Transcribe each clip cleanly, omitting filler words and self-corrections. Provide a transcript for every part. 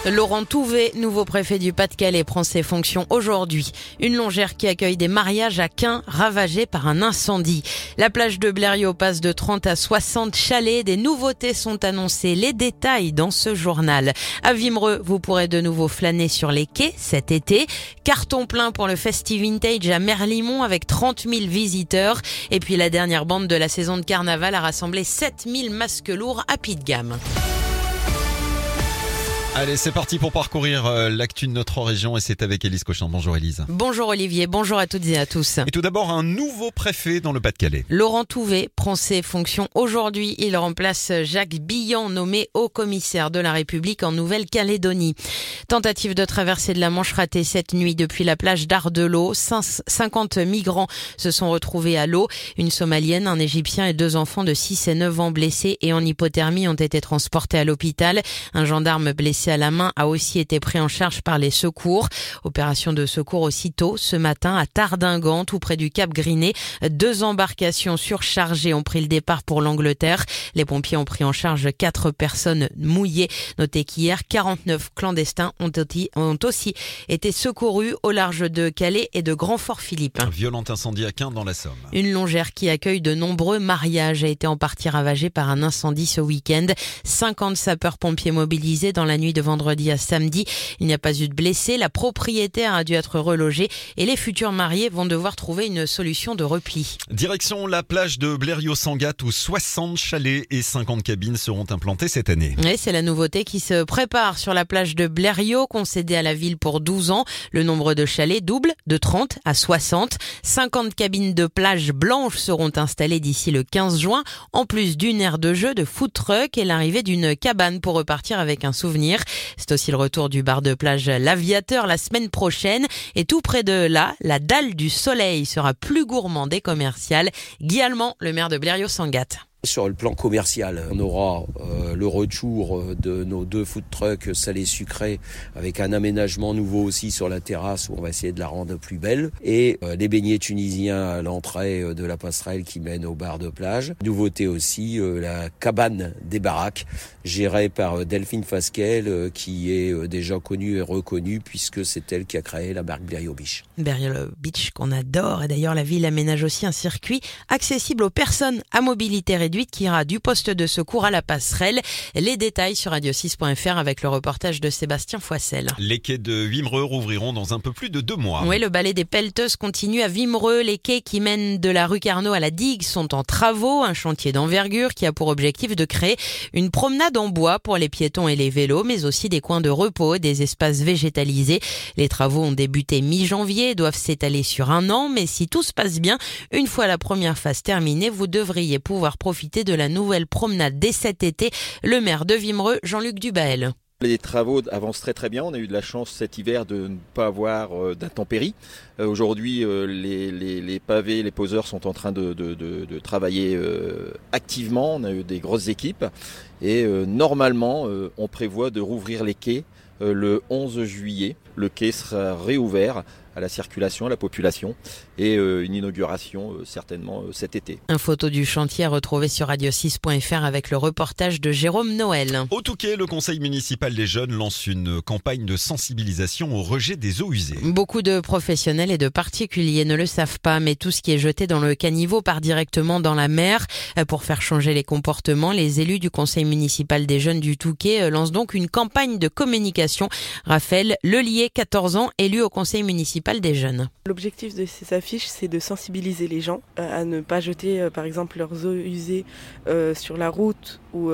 Laurent Touvet, nouveau préfet du Pas-de-Calais, prend ses fonctions aujourd'hui. Une longère qui accueille des mariages à Caen ravagés par un incendie. La plage de Blériot passe de 30 à 60 chalets. Des nouveautés sont annoncées. Les détails dans ce journal. À Wimereux, vous pourrez de nouveau flâner sur les quais cet été. Carton plein pour le Festi Vintage à Merlimont avec 30 000 visiteurs. Et puis la dernière bande de la saison de carnaval a rassemblé 7 000 masques lourds à pied de gamme. Allez, c'est parti pour parcourir l'actu de notre région et c'est avec Élise Cochin. Bonjour Élise. Bonjour Olivier, bonjour à toutes et à tous. Et tout d'abord, un nouveau préfet dans le Pas-de-Calais. Laurent Touvet prend ses fonctions aujourd'hui. Il remplace Jacques Billan, nommé haut commissaire de la République en Nouvelle-Calédonie. Tentative de traversée de la Manche ratée cette nuit depuis la plage d'Ardelot. 50 migrants se sont retrouvés à l'eau. Une Somalienne, un Égyptien et 2 enfants de 6 et 9 ans blessés et en hypothermie ont été transportés à l'hôpital. Un gendarme blessé à la main a aussi été pris en charge par les secours. Opération de secours aussitôt ce matin à Tardingan, tout près du Cap Griné. 2 embarcations surchargées ont pris le départ pour l'Angleterre. Les pompiers ont pris en charge 4 personnes mouillées. Notez qu'hier, 49 clandestins ont aussi été secourus au large de Calais et de Grand-Fort-Philippe. Un violent incendie à Caen dans la Somme. Une longère qui accueille de nombreux mariages a été en partie ravagée par un incendie ce week-end. 50 sapeurs-pompiers mobilisés dans la nuit de vendredi à samedi. Il n'y a pas eu de blessés. La propriétaire a dû être relogée et les futurs mariés vont devoir trouver une solution de repli. Direction la plage de Blériot-Sangatte où 60 chalets et 50 cabines seront implantées cette année. Et c'est la nouveauté qui se prépare sur la plage de Blériot, concédée à la ville pour 12 ans. Le nombre de chalets double de 30 à 60. 50 cabines de plage blanches seront installées d'ici le 15 juin, en plus d'une aire de jeu de food truck et l'arrivée d'une cabane pour repartir avec un souvenir. C'est aussi le retour du bar de plage L'Aviateur la semaine prochaine. Et tout près de là, la Dalle du Soleil sera plus gourmande et commerciale. Guy Allemand, le maire de Blériot-Sangatte. Sur le plan commercial, on aura le retour de nos 2 food trucks salés sucrés avec un aménagement nouveau aussi sur la terrasse où on va essayer de la rendre plus belle et les beignets tunisiens à l'entrée de la passerelle qui mène au bar de plage. Nouveauté aussi, la cabane des baraques gérée par Delphine Fasquelle qui est déjà connue et reconnue puisque c'est elle qui a créé la marque Blériot Beach. Blériot Beach qu'on adore et d'ailleurs la ville aménage aussi un circuit accessible aux personnes à mobilité réduite qui ira du poste de secours à la passerelle. Les détails sur radio6.fr avec le reportage de Sébastien Foissel. Les quais de Wimereux rouvriront dans un peu plus de 2 mois. Oui, le ballet des pelleteuses continue à Wimereux. Les quais qui mènent de la rue Carnot à la digue sont en travaux. Un chantier d'envergure qui a pour objectif de créer une promenade en bois pour les piétons et les vélos, mais aussi des coins de repos, des espaces végétalisés. Les travaux ont débuté mi-janvier et doivent s'étaler sur 1 an, mais si tout se passe bien, une fois la première phase terminée, vous devriez pouvoir profiter de la nouvelle promenade dès cet été. Le maire de Wimereux, Jean-Luc Dubaël. Les travaux avancent très bien. On a eu de la chance cet hiver de ne pas avoir d'intempéries. Aujourd'hui, les pavés, les poseurs sont en train de travailler activement. On a eu des grosses équipes et normalement, on prévoit de rouvrir les quais le 11 juillet. Le quai sera réouvert à la circulation, à la population et une inauguration certainement cet été. Une photo du chantier à retrouver sur radio6.fr avec le reportage de Jérôme Noël. Au Touquet, le conseil municipal des jeunes lance une campagne de sensibilisation au rejet des eaux usées. Beaucoup de professionnels et de particuliers ne le savent pas, mais tout ce qui est jeté dans le caniveau part directement dans la mer. Pour faire changer les comportements, les élus du conseil municipal des jeunes du Touquet lancent donc une campagne de communication. Raphaël Lelier, 14 ans, élu au conseil municipal des jeunes. L'objectif de ces affiches, c'est de sensibiliser les gens à ne pas jeter par exemple leurs eaux usées sur la route ou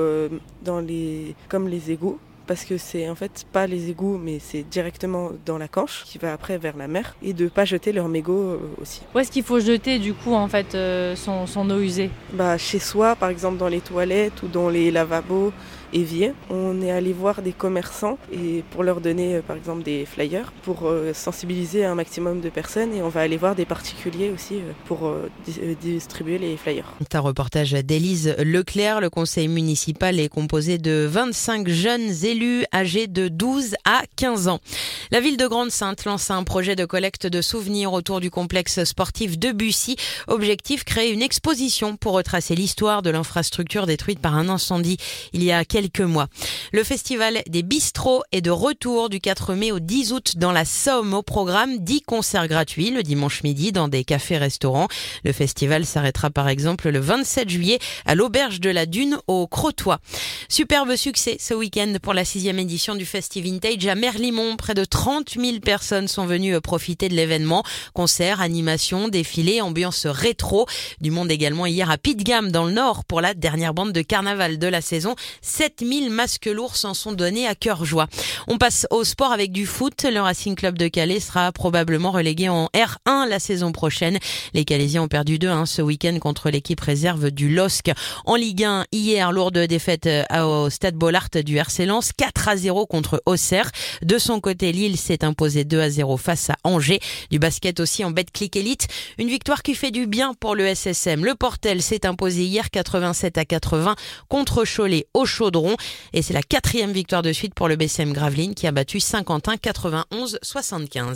comme les égouts. Parce que c'est en fait pas les égouts, mais c'est directement dans la Canche qui va après vers la mer, et de pas jeter leurs mégots aussi. Où est-ce qu'il faut jeter du coup en fait son eau usée ? Chez soi, par exemple dans les toilettes ou dans les lavabos éviers. On est allé voir des commerçants et pour leur donner par exemple des flyers pour sensibiliser un maximum de personnes, et on va aller voir des particuliers aussi pour distribuer les flyers. C'est un reportage d'Élise Leclerc. Le conseil municipal est composé de 25 jeunes élus élus âgés de 12 à 15 ans. La ville de Grande-Synthe lance un projet de collecte de souvenirs autour du complexe sportif de Bussy. Objectif, créer une exposition pour retracer l'histoire de l'infrastructure détruite par un incendie il y a quelques mois. Le festival des bistrots est de retour du 4 mai au 10 août dans la Somme. Au programme 10 concerts gratuits le dimanche midi dans des cafés-restaurants. Le festival s'arrêtera par exemple le 27 juillet à l'Auberge de la Dune au Crotoy. Superbe succès ce week-end pour la 6e édition du Festi Vintage à Merlimont. Près de 30 000 personnes sont venues profiter de l'événement. Concerts, animations, défilés, ambiance rétro. Du monde également hier à Pitgam dans le Nord pour la dernière bande de carnaval de la saison. 7000 masques lourds s'en sont donnés à cœur joie. On passe au sport avec du foot. Le Racing Club de Calais sera probablement relégué en R1 la saison prochaine. Les Calaisiens ont perdu 2-1 ce week-end contre l'équipe réserve du LOSC. En Ligue 1, hier, lourde défaite au Stade Bollaert du RC Lens, 4-0 contre Auxerre. De son côté, Lille s'est imposé 2-0 face à Angers. Du basket aussi en Betclic Elite. Une victoire qui fait du bien pour le SSM. Le Portel s'est imposé hier 87-80 contre Cholet au Chaudron. Et c'est la 4e victoire de suite pour le BCM Gravelines qui a battu Saint-Quentin 91-75.